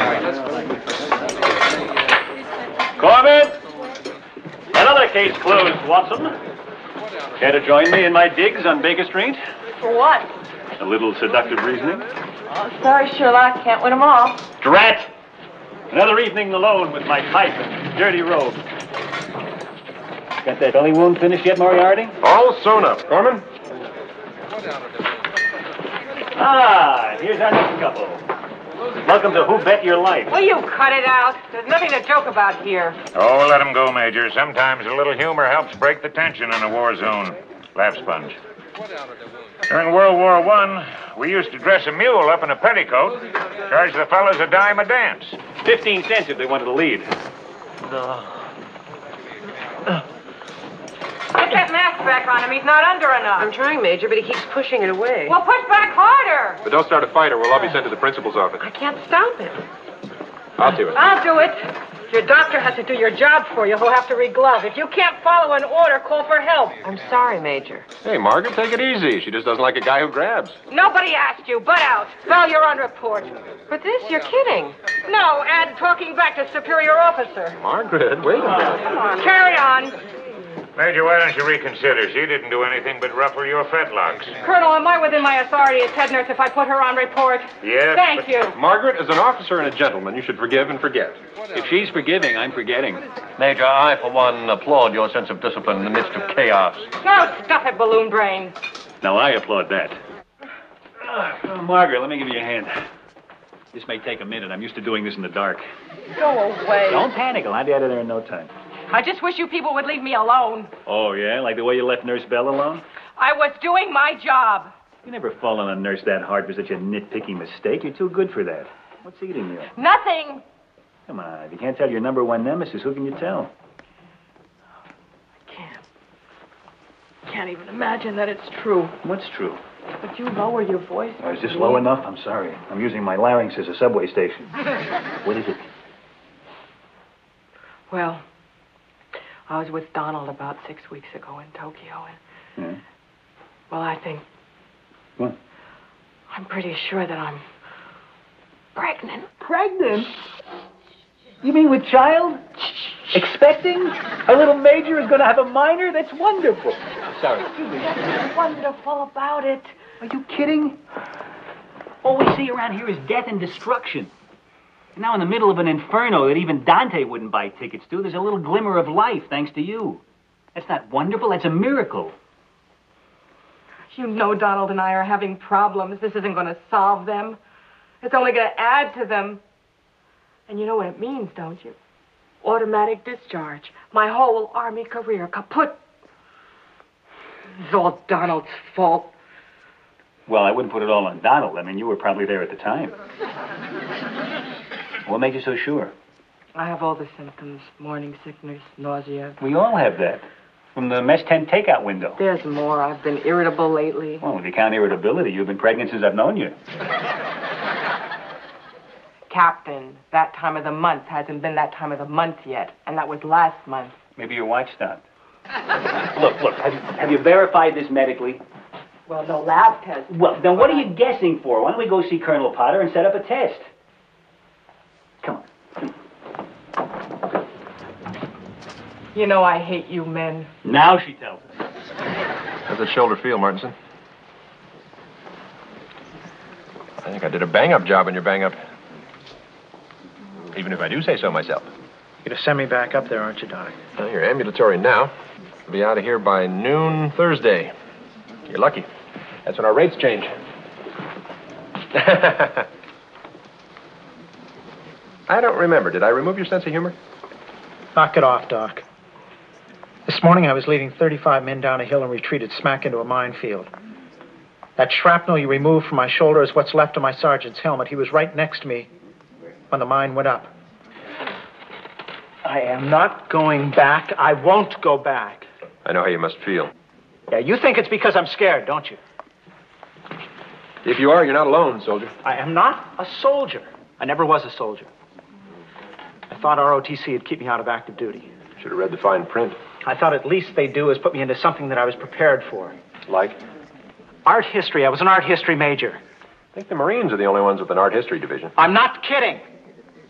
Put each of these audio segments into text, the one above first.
Corbett! Another case closed, Watson. Care to join me in my digs on Baker Street? For what? A little seductive reasoning. Oh, sorry, Sherlock. Can't win them all. Drat! Another evening alone with my pipe and dirty robe. Got that belly wound finished yet, Moriarty? All sewn up. Corman? Here's our next couple. Welcome to Who Bet Your Life. Will you cut it out? There's nothing to joke about here. Oh, let him go, Major. Sometimes a little humor helps break the tension in a war zone. Laugh, Sponge. During World War I, we used to dress a mule up in a petticoat, charge the fellas a dime a dance. 15 cents if they wanted to lead. Get that mask back on him. He's not under enough. I'm trying, Major, but he keeps pushing it away. Well, push back harder. But don't start a fight or we'll all be sent to the principal's office. I can't stop him. I'll do it. I'll do it. If your doctor has to do your job for you, he'll have to reglove. If you can't follow an order, call for help. I'm sorry, Major. Hey, Margaret, take it easy. She just doesn't like a guy who grabs. Nobody asked you. Butt out. Spell you're on report. But this, you're kidding. No, add talking back to superior officer. Margaret, wait a minute. Come on, carry on. Major, why don't you reconsider? She didn't do anything but ruffle your fetlocks. Colonel, am I within my authority as head nurse if I put her on report? Yes. Thank you. Margaret, as an officer and a gentleman, you should forgive and forget. If she's forgiving, I'm forgetting. Major, I, for one, applaud your sense of discipline in the midst of chaos. No, stuff it, balloon brain. Now, I applaud that. Margaret, let me give you a hand. This may take a minute. I'm used to doing this in the dark. Go away. Don't panic. I'll have you out of there in no time. I just wish you people would leave me alone. Oh, yeah? Like the way you left Nurse Bell alone? I was doing my job. You never fall on a nurse that hard for such a nitpicky mistake. You're too good for that. What's eating you? Nothing. Come on. If you can't tell your number one nemesis, who can you tell? I can't even imagine that it's true. What's true? But you lower your voice. Oh, is this low enough? I'm sorry. I'm using my larynx as a subway station. What is it? Well, I was with Donald about 6 weeks ago in Tokyo. And, well, I think... What? I'm pretty sure that I'm pregnant. Pregnant? You mean with child? Expecting? A little major is going to have a minor? That's wonderful. Sorry. What's wonderful about it? Are you kidding? All we see around here is death and destruction. And now in the middle of an inferno that even Dante wouldn't buy tickets to, there's a little glimmer of life thanks to you. That's not wonderful, that's a miracle. You know Donald and I are having problems. This isn't going to solve them. It's only going to add to them. And you know what it means, don't you? Automatic discharge. My whole Army career kaput. It's all Donald's fault. Well, I wouldn't put it all on Donald. I mean, you were probably there at the time. What made you so sure? I have all the symptoms. Morning sickness, nausea. We all have that. From the mess tent takeout window. There's more. I've been irritable lately. Well, if you count irritability, you've been pregnant since I've known you. Captain, that time of the month hasn't been that time of the month yet. And that was last month. Maybe your watch stopped. Look, have you verified this medically? Well, no lab test. Well, then what are you guessing for? Why don't we go see Colonel Potter and set up a test? Come on. You know I hate you men. Now she tells us. How's that shoulder feel, Martinson? I think I did a bang-up job on your bang-up. Even if I do say so myself. You're gonna send me back up there, aren't you, Doc? Well, you're ambulatory now. You'll be out of here by noon Thursday. You're lucky. That's when our rates change. I don't remember. Did I remove your sense of humor? Knock it off, Doc. This morning I was leading 35 men down a hill and retreated smack into a minefield. That shrapnel you removed from my shoulder is what's left of my sergeant's helmet. He was right next to me when the mine went up. I am not going back. I won't go back. I know how you must feel. Yeah, you think it's because I'm scared, don't you? If you are, you're not alone, soldier. I am not a soldier. I never was a soldier. I thought ROTC would keep me out of active duty. Should have read the fine print. I thought at least they'd do is put me into something that I was prepared for. Like? Art history. I was an art history major. I think the Marines are the only ones with an art history division. I'm not kidding.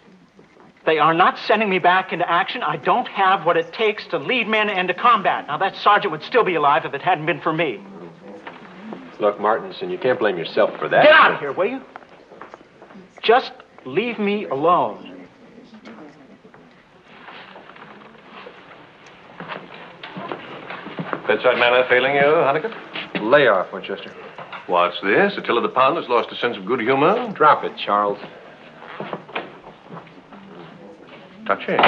They are not sending me back into action. I don't have what it takes to lead men into combat. Now, that sergeant would still be alive if it hadn't been for me. Look, Martinson, you can't blame yourself for that. Get out of here, will you? Just leave me alone. Bedside manner failing you, Honeycutt? Lay off, Winchester. What's this? Attila the Pound has lost a sense of good humor? Drop it, Charles. Touchy.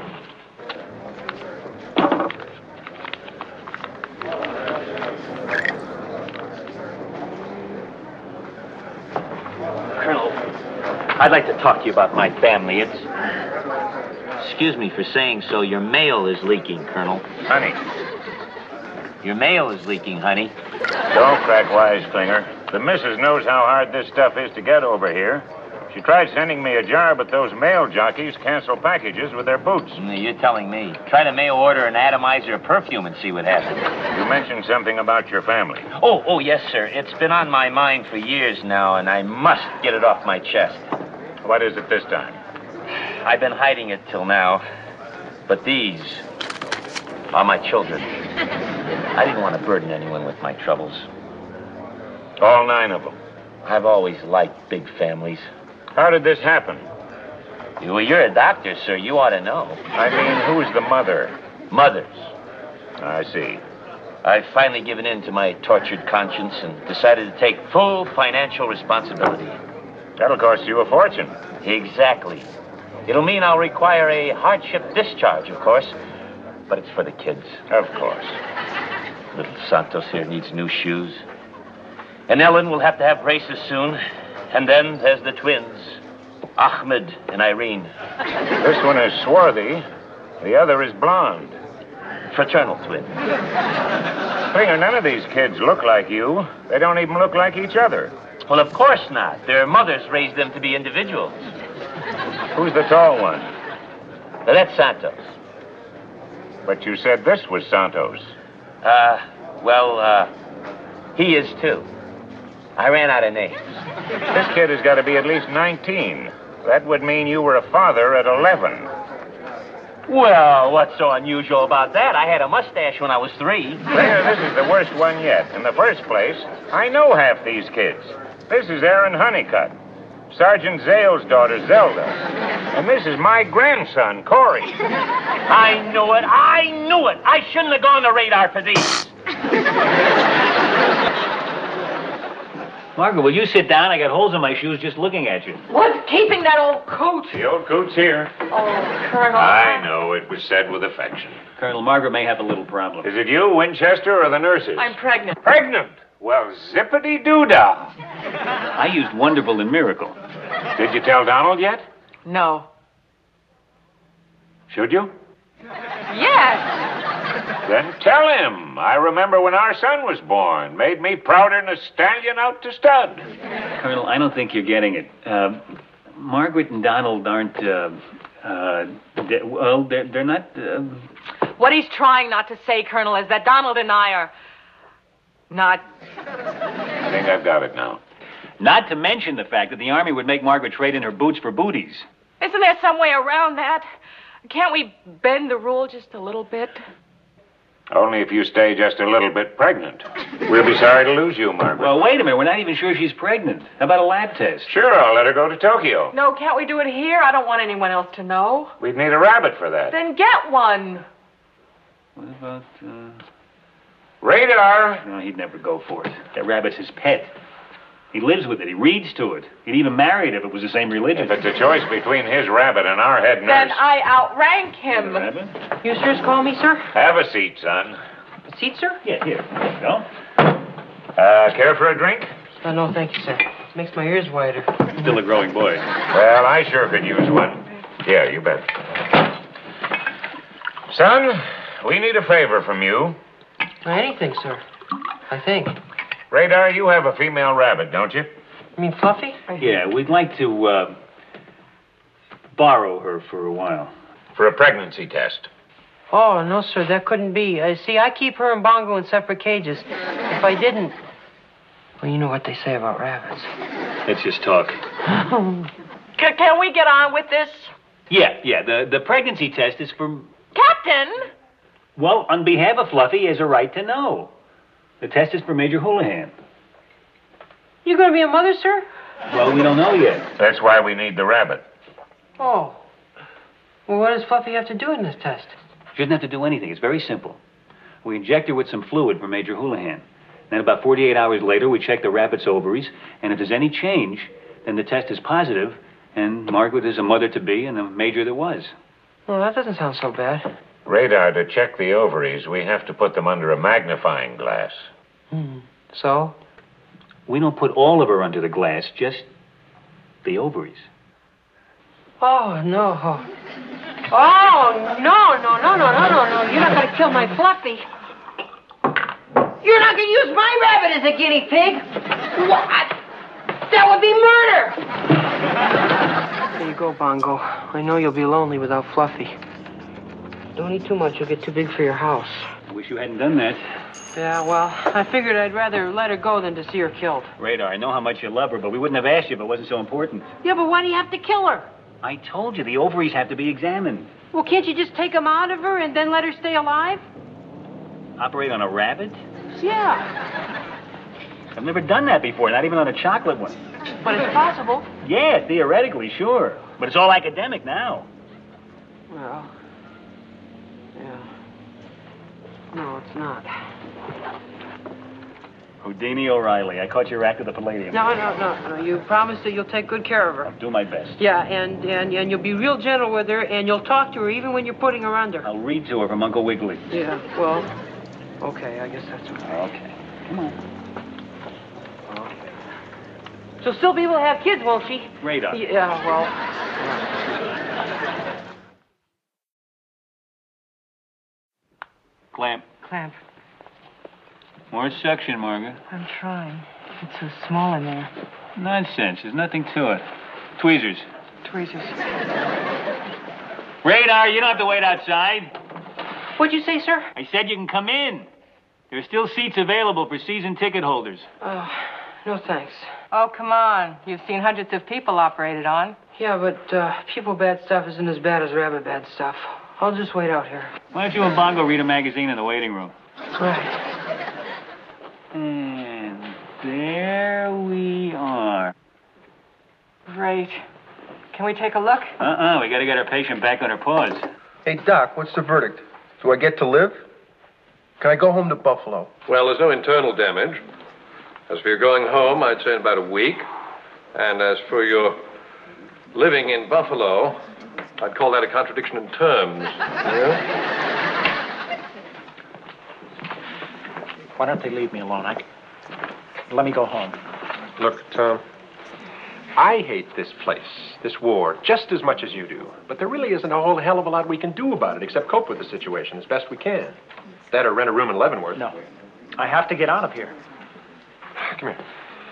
Colonel, I'd like to talk to you about my family. Excuse me for saying so, your mail is leaking, Colonel. Honey, Your mail is leaking, honey. don't crack wise, Klinger. The missus knows how hard this stuff is to get over here. She tried sending me a jar, but those mail jockeys cancel packages with their boots. You're telling me. Try to mail order an atomizer of perfume and see what happens. You mentioned something about your family. Oh, yes, sir. It's been on my mind for years now, and I must get it off my chest. What is it this time? I've been hiding it till now, but these are my children. I didn't want to burden anyone with my troubles. All 9 of them. I've always liked big families. How did this happen? Well, you're a doctor, sir. You ought to know. I mean, who's the mother? Mothers. I see. I've finally given in to my tortured conscience and decided to take full financial responsibility. That'll cost you a fortune. Exactly. It'll mean I'll require a hardship discharge, of course, but it's for the kids. Of course. Little Santos here needs new shoes. And Ellen will have to have braces soon. And then there's the twins, Ahmed and Irene. This one is swarthy. The other is blonde. Fraternal twins. Klinger, none of these kids look like you. They don't even look like each other. Well, of course not. Their mothers raised them to be individuals. Who's the tall one? Now, that's Santos. But you said this was Santos. He is too. I ran out of names. This kid has got to be at least 19. That would mean you were a father at 11. Well, what's so unusual about that? I had a mustache when I was 3. Klinger, this is the worst one yet. In the first place, I know half these kids. This is Aaron Honeycutt, Sergeant Zale's daughter, Zelda. And this is my grandson, Corey. I knew it. I shouldn't have gone to radar for these. Margaret, will you sit down? I got holes in my shoes just looking at you. What's keeping that old coat? The old coat's here. Oh, Colonel. I know. It was said with affection. Colonel, Margaret may have a little problem. Is it you, Winchester, or the nurses? I'm pregnant. Pregnant? Well, zippity-doo-dah. I used Wonderful and Miracle. Did you tell Donald yet? No. Should you? Yes. Then tell him. I remember when our son was born. Made me prouder than a stallion out to stud. Colonel, I don't think you're getting it. Margaret and Donald aren't, they're not, What he's trying not to say, Colonel, is that Donald and I are not... I think I've got it now. Not to mention the fact that the Army would make Margaret trade in her boots for booties. Isn't there some way around that? Can't we bend the rule just a little bit? Only if you stay just a little bit pregnant. We'll be sorry to lose you, Margaret. Well, wait a minute. We're not even sure she's pregnant. How about a lab test? Sure, I'll let her go to Tokyo. No, can't we do it here? I don't want anyone else to know. We'd need a rabbit for that. Then get one. What about, Radar! No, he'd never go for it. That rabbit's his pet. He lives with it. He reads to it. He'd even marry it if it was the same religion. If it's a choice between his rabbit and our head nurse. Then I outrank him. Rabbit? You sirs call me, sir? Have a seat, son. A seat, sir? Yeah, here. There you go. Care for a drink? No, thank you, sir. It makes my ears wider. Still a growing boy. Well, I sure could use one. Yeah, you bet. Son, we need a favor from you. Anything, sir. I think. Radar, you have a female rabbit, don't you? You mean Fluffy? Yeah, we'd like to, borrow her for a while. For a pregnancy test. Oh, no, sir, that couldn't be. See, I keep her and Bongo in separate cages. If I didn't... Well, you know what they say about rabbits. Let's just talk. Can we get on with this? Yeah. The pregnancy test is for... Captain! Well, on behalf of Fluffy, he has a right to know. The test is for Major Houlihan. You going to be a mother, sir? Well, we don't know yet. That's why we need the rabbit. Oh. Well, what does Fluffy have to do in this test? She doesn't have to do anything. It's very simple. We inject her with some fluid for Major Houlihan. Then about 48 hours later, we check the rabbit's ovaries, and if there's any change, then the test is positive, and Margaret is a mother-to-be and a major that was. Well, that doesn't sound so bad. Radar, to check the ovaries, we have to put them under a magnifying glass. So? We don't put all of her under the glass, just the ovaries. Oh, no. Oh, no. You're not going to kill my Fluffy. You're not going to use my rabbit as a guinea pig. What? That would be murder. There you go, Bongo. I know you'll be lonely without Fluffy. Don't eat too much. You'll get too big for your house. I wish you hadn't done that. Yeah, well, I figured I'd rather let her go than to see her killed. Radar, I know how much you love her, but we wouldn't have asked you if it wasn't so important. Yeah, but why do you have to kill her? I told you, the ovaries have to be examined. Well, can't you just take them out of her and then let her stay alive? Operate on a rabbit? Yeah. I've never done that before, not even on a chocolate one. But it's possible. Yeah, theoretically, sure. But it's all academic now. Well, yeah. No, it's not. Houdini O'Reilly, I caught your act at the Palladium. No. You promise that you'll take good care of her. I'll do my best. Yeah, and you'll be real gentle with her, and you'll talk to her even when you're putting her under. I'll read to her from Uncle Wiggily. Yeah, well, okay, I guess that's okay. Okay. Come on. She'll still be able to have kids, won't she? Radar. Yeah, well... Clamp. More suction, Margaret. I'm trying. It's so small in there. Nonsense. There's nothing to it. Tweezers. Tweezers. Radar, you don't have to wait outside. What'd you say, sir? I said you can come in. There are still seats available for season ticket holders. Oh, no thanks. Oh, come on. You've seen hundreds of people operated on. Yeah, but people bad stuff isn't as bad as rabbit bad stuff. I'll just wait out here. Why don't you and Bongo read a magazine in the waiting room? Right. And there we are. Great. Can we take a look? We gotta get our patient back on her paws. Hey, Doc, what's the verdict? Do I get to live? Can I go home to Buffalo? Well, there's no internal damage. As for your going home, I'd say in about a week. And as for your living in Buffalo, I'd call that a contradiction in terms. Yeah? Why don't they leave me alone? Let me go home. Look, Tom, I hate this place, this war, just as much as you do. But there really isn't a whole hell of a lot we can do about it except cope with the situation as best we can. That or rent a room in Leavenworth. No. I have to get out of here. Come here.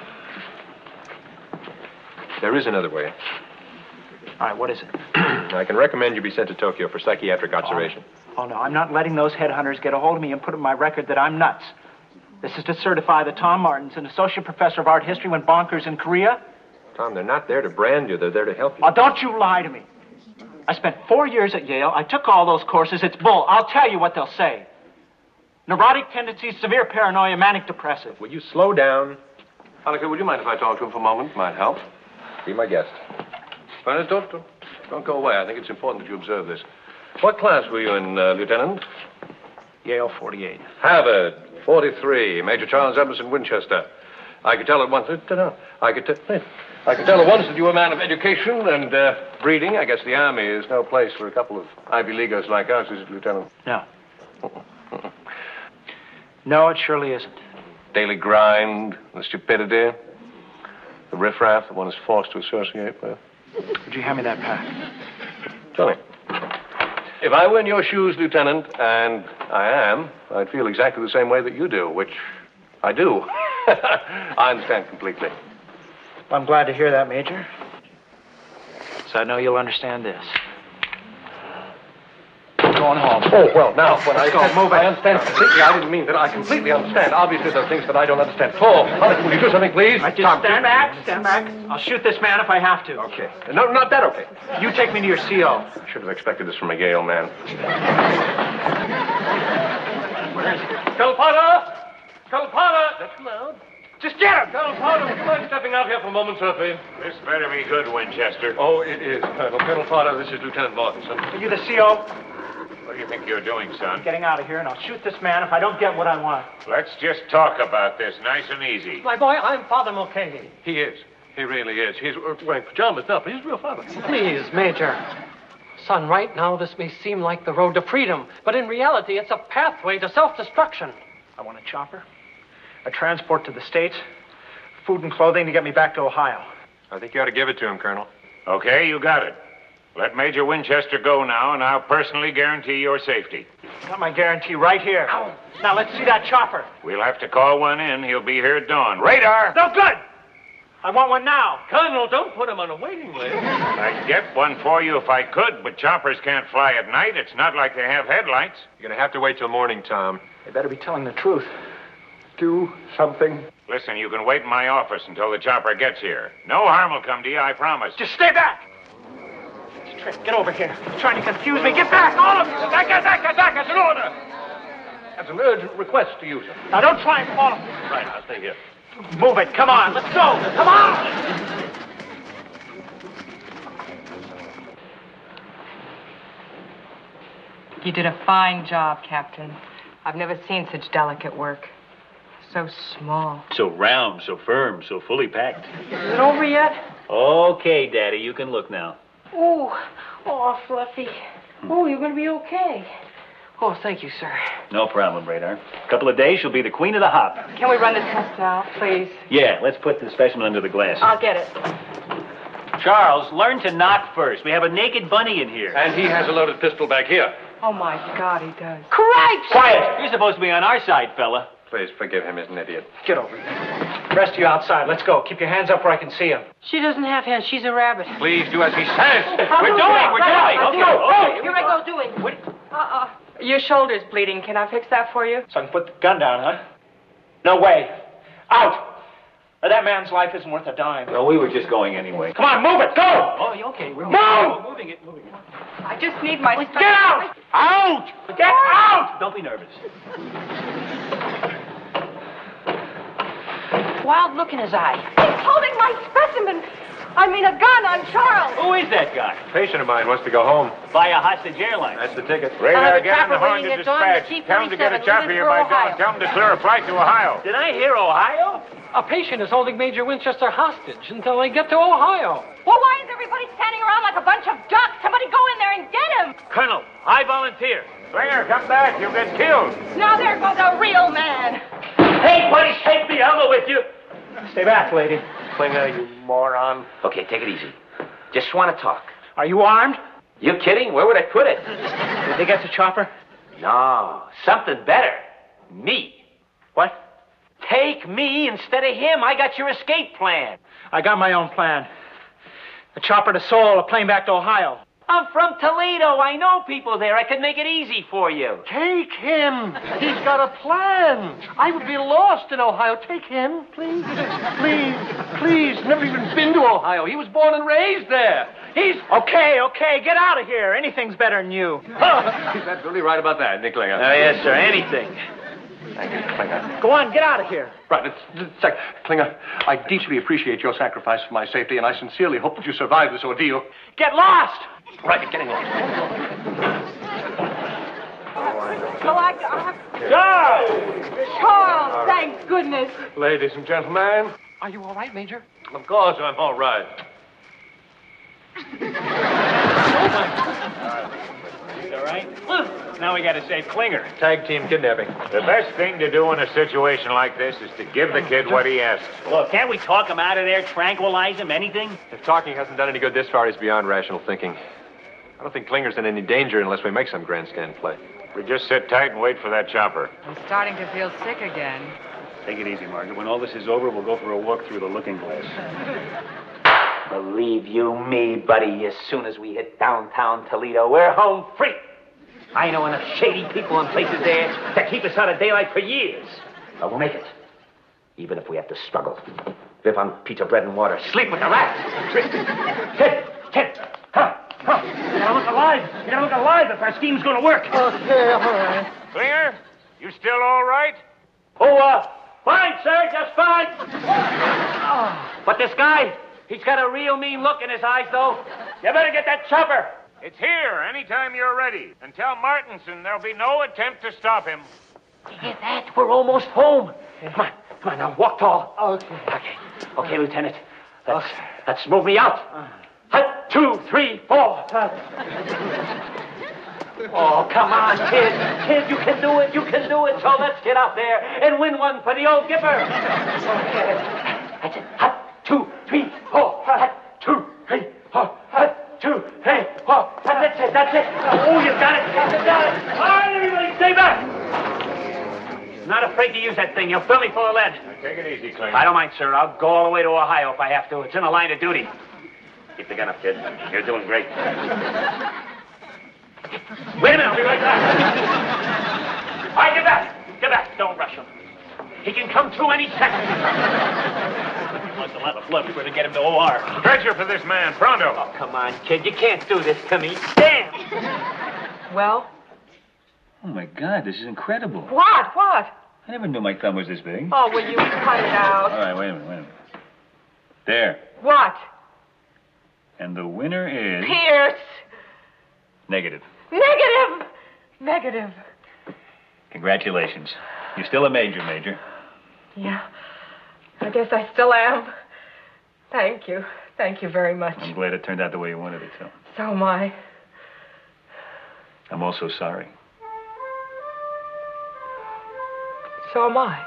There is another way. All right, what is it? I can recommend you be sent to Tokyo for psychiatric observation. Oh, no, I'm not letting those headhunters get a hold of me and put in my record that I'm nuts. This is to certify that Tom Martin's an associate professor of art history went bonkers in Korea. Tom, they're not there to brand you. They're there to help you. Oh, don't you lie to me. I spent 4 years at Yale. I took all those courses. It's bull. I'll tell you what they'll say. Neurotic tendencies, severe paranoia, manic depressive. Will you slow down? Hanukkah, would you mind if I talk to him for a moment? Might help. Be my guest. Well, don't go away. I think it's important that you observe this. What class were you in, Lieutenant? Yale 48. Harvard, 43. Major Charles Emerson Winchester. I could tell at once. I could tell at once that you were a man of education and breeding. I guess the Army is no place for a couple of Ivy Leaguers like us, is it, Lieutenant? No. No, it surely isn't. Daily grind, the stupidity, the riffraff that one is forced to associate with. Would you hand me that pack? Johnny, if I were in your shoes, Lieutenant, and I am, I'd feel exactly the same way that you do, which I do. I understand completely. Well, I'm glad to hear that, Major. So I know you'll understand this. going home. Oh, well, now, when I Let's go, said move it. I understand completely, I didn't mean that. I completely understand. Obviously, there are things that I don't understand. Paul, will you do something, please? Just Tom, stand back. I'll shoot this man if I have to. Okay. No, not that okay. You take me to your CO. I should have expected this from a Yale man. Calpana! Calpana! That's loud. Just get him! Calpana, would you mind stepping out here for a moment, sir, please? This better be good, Winchester. Oh, it is, Colonel. Colonel Potter, this is Lieutenant Mortensen. Are you the CO? What do you think you're doing, son? Getting out of here, and I'll shoot this man if I don't get what I want. Let's just talk about this nice and easy. My boy, I'm Father Mulcahy. He is. He really is. He's wearing pajamas now, but he's a real father. Please, Major. Son, right now this may seem like the road to freedom, but in reality it's a pathway to self-destruction. I want a chopper, a transport to the States, food and clothing to get me back to Ohio. I think you ought to give it to him, Colonel. Okay, you got it. Let Major Winchester go now, and I'll personally guarantee your safety. Got my guarantee right here. Now let's see that chopper. We'll have to call one in. He'll be here at dawn. Radar! No good! I want one now. Colonel, don't put him on a waiting list. I'd get one for you if I could, but choppers can't fly at night. It's not like they have headlights. You're going to have to wait till morning, Tom. They better be telling the truth. Do something. Listen, you can wait in my office until the chopper gets here. No harm will come to you, I promise. Just stay back! Trick, get over here. You're trying to confuse me. Get back, all of you! Back! That's an order! That's an urgent request to you, sir. Now don't try and follow me. Right, I'll stay here. Move it. Come on, let's go. Come on! You did a fine job, Captain. I've never seen such delicate work. So small. So round, so firm, so fully packed. Is it over yet? Okay, Daddy, you can look now. Oh, Fluffy. Oh, you're going to be okay. Oh, thank you, sir. No problem, Radar. Couple of days, she'll be the queen of the hop. Can we run the test now, please? Yeah, let's put the specimen under the glass. I'll get it. Charles, learn to knock first. We have a naked bunny in here. And he has a loaded pistol back here. Oh, my God, he does. Cripes! Quiet! You're supposed to be on our side, fella. Please forgive him, he's an idiot. Get over here. The rest of you outside. Let's go. Keep your hands up where I can see them. She doesn't have hands. She's a rabbit. Please do as he says. We're doing. Okay. Here I go doing. Your shoulder's bleeding. Can I fix that for you? So I can put the gun down, huh? No way. Out! That man's life isn't worth a dime. Well, we were just going anyway. Come on, move it. Go! Oh, you okay? We're moving it. I just need my... Get out! Out! Get out! Don't be nervous. Wild look in his eye. He's holding my specimen. I mean, a gun on Charles. Who is that guy? A patient of mine wants to go home. Buy a hostage airline. That's the ticket. Radar, have a get on the chopper horn waiting to at dawn, dispatch. the Tell him to get a T-47 chopper here for by Ohio. dawn. Tell him to clear a flight to Ohio. Did I hear Ohio? A patient is holding Major Winchester hostage until they get to Ohio. Well, why is everybody standing around like a bunch of ducks? Somebody go in there and get him. Colonel, I volunteer. Slinger, come back. You'll get killed. Now there goes a real man. Hey, buddy, take me. I'll go with you. Stay back, lady. Klinger, you moron. Okay, take it easy. Just want to talk. Are you armed? You kidding? Where would I put it? Did they get the chopper? No, something better. Me. What? Take me instead of him. I got your escape plan. I got my own plan. A chopper to Seoul, a plane back to Ohio. I'm from Toledo. I know people there. I could make it easy for you. Take him. He's got a plan. I would be lost in Ohio. Take him, please. Please. Never even been to Ohio. He was born and raised there. He's... Okay, get out of here. Anything's better than you. He's absolutely right about that, Nick Klinger. Yes, sir. Anything. Thank you, Klinger. Go on, get out of here. Right, Klinger, I deeply appreciate your sacrifice for my safety, and I sincerely hope that you survive this ordeal. Get lost! Right, getting lost. Charles, thank goodness. Ladies and gentlemen, Are you all right, Major? of course I'm all right. All right? Now we got to save Klinger. Tag team kidnapping. The best thing to do in a situation like this is to give the kid what he asks for. Look, can't we talk him out of there, tranquilize him, anything? If talking hasn't done any good this far, he's beyond rational thinking. I don't think Klinger's in any danger unless we make some grandstand play. We just sit tight and wait for that chopper. I'm starting to feel sick again. Take it easy, Margaret. When all this is over, we'll go for a walk through the looking glass. Believe you me, buddy, as soon as we hit downtown Toledo, we're home free. I know enough shady people and places there to keep us out of daylight for years. But we'll make it. Even if we have to struggle. Live on pizza, bread, and water. Sleep with the rats. Ted. You gotta look alive. You gotta look alive if our scheme's gonna work. Okay, all right. Klinger, you still all right? Oh, fine, sir, just fine. But this guy, he's got a real mean look in his eyes, though. You better get that chopper. It's here anytime you're ready. And tell Martinson there'll be no attempt to stop him. You hear that? We're almost home. Come on, now, walk tall. Okay, Lieutenant. Let's move me out. 1, 2, 3, 4. Oh, come on, kid. Kid, you can do it. You can do it. So let's get out there and win one for the old Gipper. Okay. That's it. 1, 2, 3, 4. 1, 2, 3, 4. 1, 2, 3, 4. That's it. That's it. Oh, you got it. You got it. All right, everybody, stay back. Not afraid to use that thing. You'll fill me full of lead. Take it easy, Klinger. I don't mind, sir. I'll go all the way to Ohio if I have to. It's in the line of duty. Keep the gun up, kid. You're doing great. Wait a minute. I'll be right back. All right, get back. Get back. Don't rush him. He can come through any second. He wants a lot of blood. We're going to get him to OR. Stretcher for this man, pronto. Oh, come on, kid. You can't do this to me. Damn. Well? Oh, my God, this is incredible. What? I never knew my thumb was this big. Oh, will you cut it out? All right, wait a minute. There. What? And the winner is... Pierce. Negative. Negative. Congratulations. You're still a Major. Yeah. I guess I still am. Thank you. Thank you very much. I'm glad it turned out the way you wanted it to. So am I. I'm also sorry. So am I.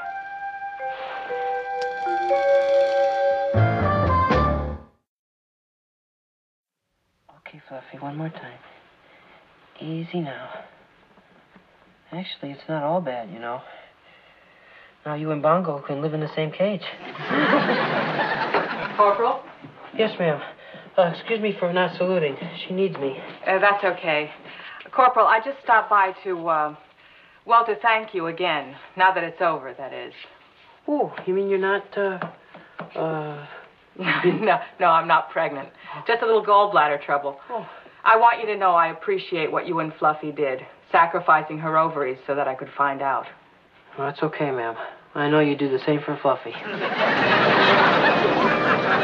Okay, Fluffy, one more time. Easy now. Actually, it's not all bad, you know. Now you and Bongo can live in the same cage. Corporal? Yes, ma'am. Excuse me for not saluting. She needs me. That's okay. Corporal, I just stopped by to thank you again. Now that it's over, that is. Oh, you mean you're not, No, I'm not pregnant. Just a little gallbladder trouble. Oh. I want you to know I appreciate what you and Fluffy did, sacrificing her ovaries so that I could find out. Well, that's okay, ma'am. I know you do the same for Fluffy.